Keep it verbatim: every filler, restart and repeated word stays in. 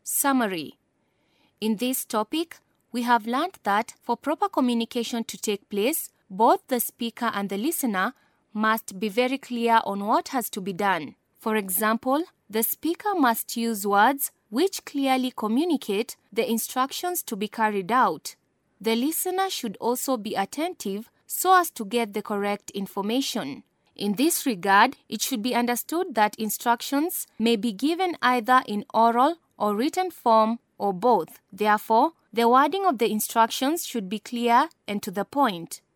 Summary. In this topic, we have learned that for proper communication to take place, both the speaker and the listener must be very clear on what has to be done. For example, the speaker must use words which clearly communicate the instructions to be carried out. The listener should also be attentive so as to get the correct information. In this regard, it should be understood that instructions may be given either in oral or written form or both. Therefore, the wording of the instructions should be clear and to the point.